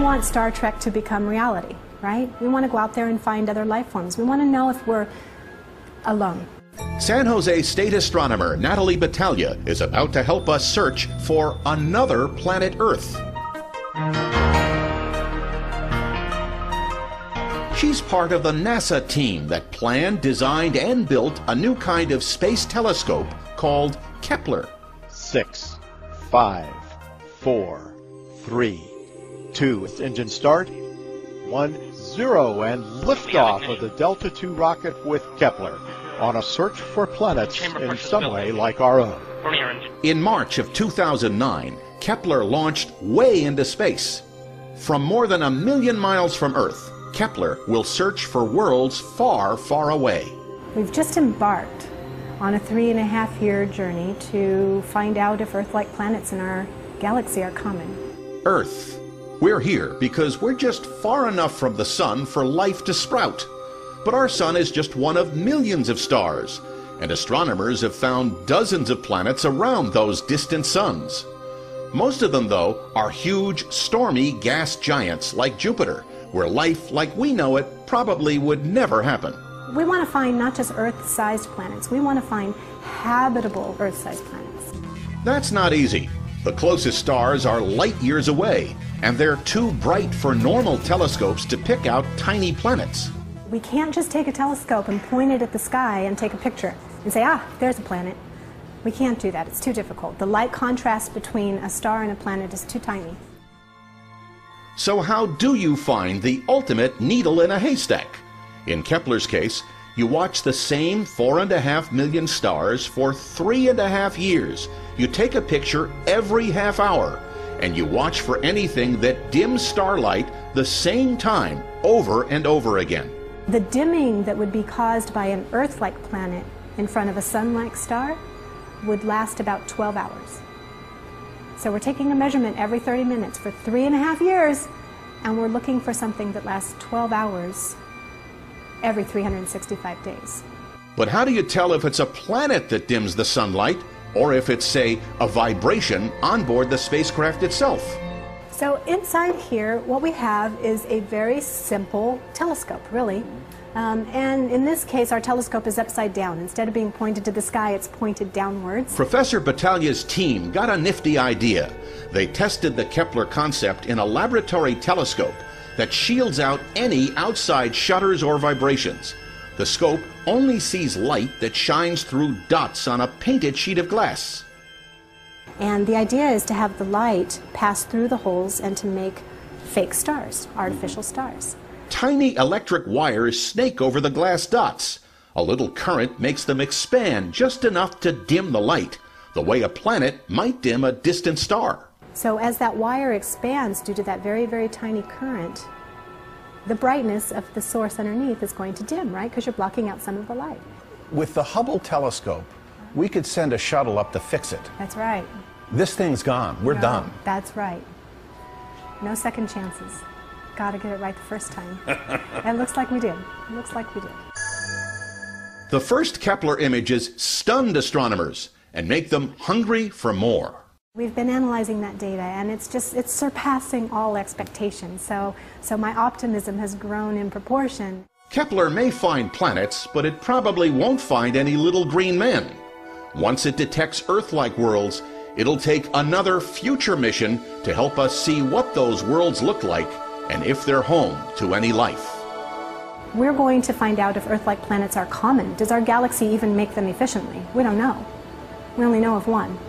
want Star Trek to become reality, right? We want to go out there and find other life forms. We want to know if we're alone. San Jose State astronomer Natalie Battaglia is about to help us search for another planet Earth. She's part of the NASA team that planned, designed, and built a new kind of space telescope called Kepler. 6, 5, 4, 3, 2, engine start, 1, 0, and liftoff of the Delta II rocket with Kepler on a search for planets in some way like our own. In March of 2009, Kepler launched way into space. From more than 1 million miles from Earth, Kepler will search for worlds far, far away. We've just embarked on a 3.5-year journey to find out if Earth-like planets in our galaxy are common. Earth. We're here because we're just far enough from the sun for life to sprout. But our sun is just one of millions of stars, and astronomers have found dozens of planets around those distant suns. Most of them, though, are huge, stormy gas giants like Jupiter, where life like we know it probably would never happen. We want to find not just Earth-sized planets, we want to find habitable Earth-sized planets. That's not easy. The closest stars are light years away, and they're too bright for normal telescopes to pick out tiny planets. We can't just take a telescope and point it at the sky and take a picture and say, ah, there's a planet. We can't do that. It's too difficult. The light contrast between a star and a planet is too tiny. So how do you find the ultimate needle in a haystack? In Kepler's case, you watch the same 4.5 million stars for 3.5 years. You take a picture every half hour, and you watch for anything that dims starlight the same time over and over again. The dimming that would be caused by an Earth-like planet in front of a sun-like star would last about 12 hours. So we're taking a measurement every 30 minutes for 3.5 years, and we're looking for something that lasts 12 hours every 365 days. But how do you tell if it's a planet that dims the sunlight, or if it's, say, a vibration on board the spacecraft itself? So inside here, what we have is a very simple telescope, really. And in this case, our telescope is upside down. Instead of being pointed to the sky, it's pointed downwards. Professor Battaglia's team got a nifty idea. They tested the Kepler concept in a laboratory telescope that shields out any outside shutters or vibrations. The scope only sees light that shines through dots on a painted sheet of glass. And the idea is to have the light pass through the holes and to make fake stars, artificial stars. Tiny electric wires snake over the glass dots. A little current makes them expand just enough to dim the light, the way a planet might dim a distant star. So as that wire expands due to that very, very tiny current, the brightness of the source underneath is going to dim, right? Because you're blocking out some of the light. With the Hubble telescope, we could send a shuttle up to fix it. That's right. This thing's gone. We're done. That's right. No second chances. Got to get it right the first time. And it looks like we did. It looks like we did. The first Kepler images stunned astronomers and make them hungry for more. We've been analyzing that data, and it's surpassing all expectations. So my optimism has grown in proportion. Kepler may find planets, but it probably won't find any little green men. Once it detects Earth-like worlds, it'll take another future mission to help us see what those worlds look like and if they're home to any life. We're going to find out if Earth-like planets are common. Does our galaxy even make them efficiently? We don't know. We only know of one.